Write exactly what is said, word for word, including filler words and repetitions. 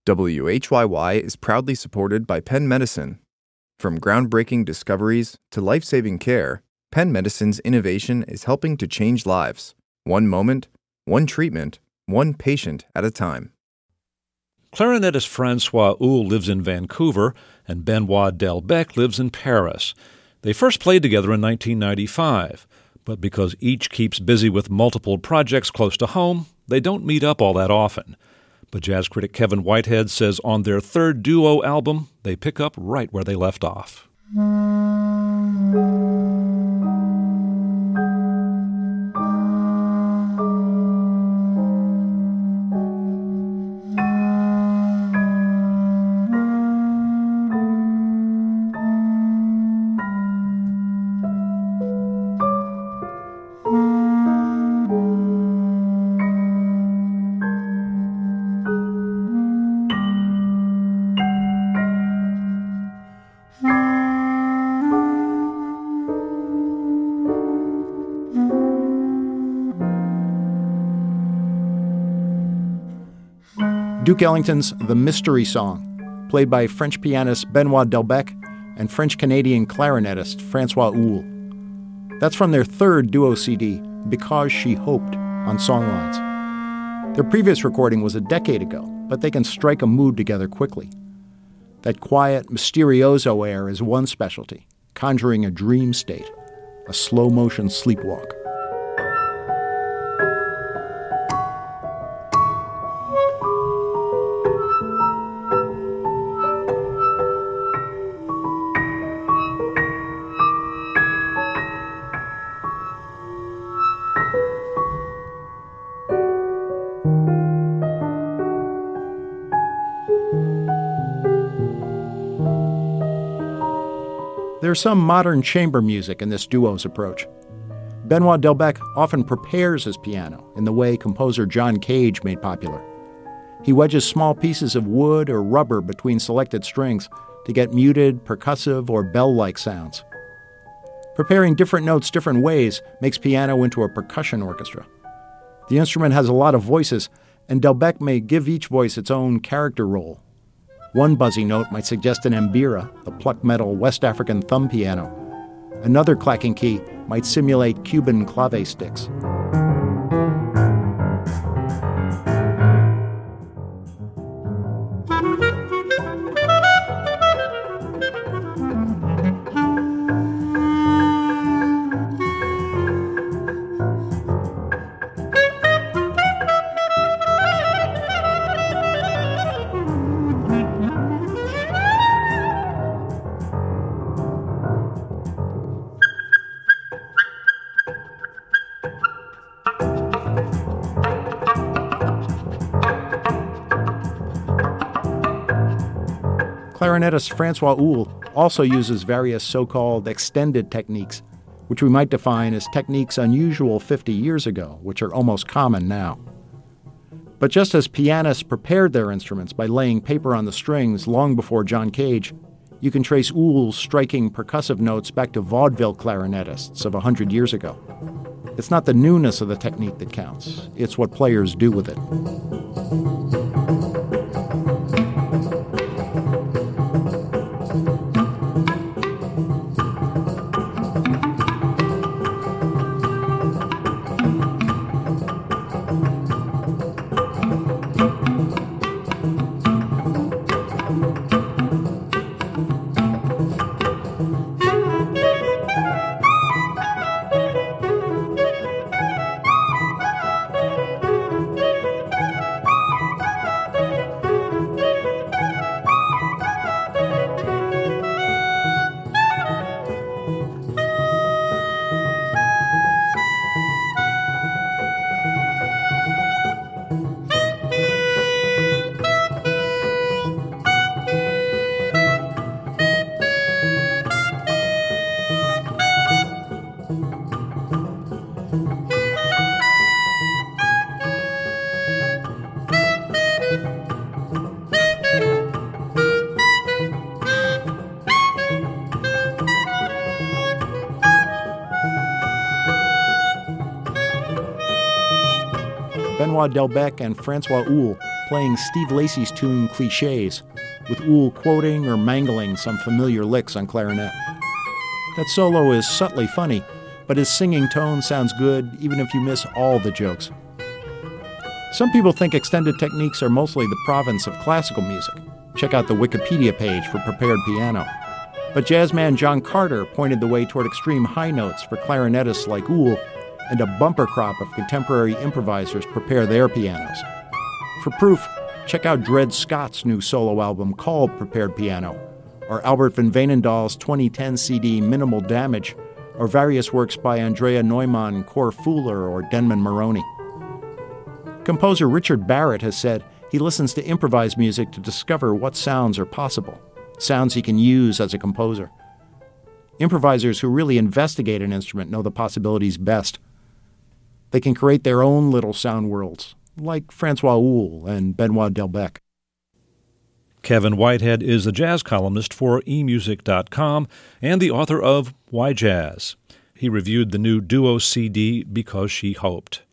W H Y Y is proudly supported by Penn Medicine. From groundbreaking discoveries to life-saving care, Penn Medicine's innovation is helping to change lives, one moment, one treatment, one patient at a time. Clarinetist Francois Houle lives in Vancouver, and Benoit Delbecq lives in Paris. They first played together in nineteen ninety-five, but because each keeps busy with multiple projects close to home, they don't meet up all that often. But jazz critic Kevin Whitehead says on their third duo album, they pick up right where they left off. Duke Ellington's The Mystery Song, played by French pianist Benoit Delbecq and French-Canadian clarinetist Francois Houle. That's from their third duo C D, Because She Hoped, on Songlines. Their previous recording was a decade ago, but they can strike a mood together quickly. That quiet, mysterioso air is one specialty, conjuring a dream state, a slow-motion sleepwalk. There's some modern chamber music in this duo's approach. Benoit Delbecq often prepares his piano in the way composer John Cage made popular. He wedges small pieces of wood or rubber between selected strings to get muted, percussive, or bell-like sounds. Preparing different notes different ways makes piano into a percussion orchestra. The instrument has a lot of voices, and Delbecq may give each voice its own character role. One buzzy note might suggest an mbira, the plucked metal West African thumb piano. Another clacking key might simulate Cuban clave sticks. Clarinetist Francois Houle also uses various so-called extended techniques, which we might define as techniques unusual fifty years ago, which are almost common now. But just as pianists prepared their instruments by laying paper on the strings long before John Cage, you can trace Houle's striking percussive notes back to vaudeville clarinetists of a hundred years ago. It's not the newness of the technique that counts, it's what players do with it. Benoit Delbecq and Francois Houle playing Steve Lacy's tune Clichés, with Oul quoting or mangling some familiar licks on clarinet. That solo is subtly funny, but his singing tone sounds good even if you miss all the jokes. Some people think extended techniques are mostly the province of classical music. Check out the Wikipedia page for prepared piano. But jazzman John Carter pointed the way toward extreme high notes for clarinetists like Oul, and a bumper crop of contemporary improvisers prepare their pianos. For proof, check out Dred Scott's new solo album called Prepared Piano, or Albert van Veenendaal's twenty ten C D Minimal Damage, or various works by Andrea Neumann, Cor Fuller, or Denman Maroney. Composer Richard Barrett has said he listens to improvised music to discover what sounds are possible, sounds he can use as a composer. Improvisers who really investigate an instrument know the possibilities best. They can create their own little sound worlds, like Francois Oul and Benoit Delbecq. Kevin Whitehead is a jazz columnist for e music dot com and the author of Why Jazz. He reviewed the new duo C D Because She Hoped.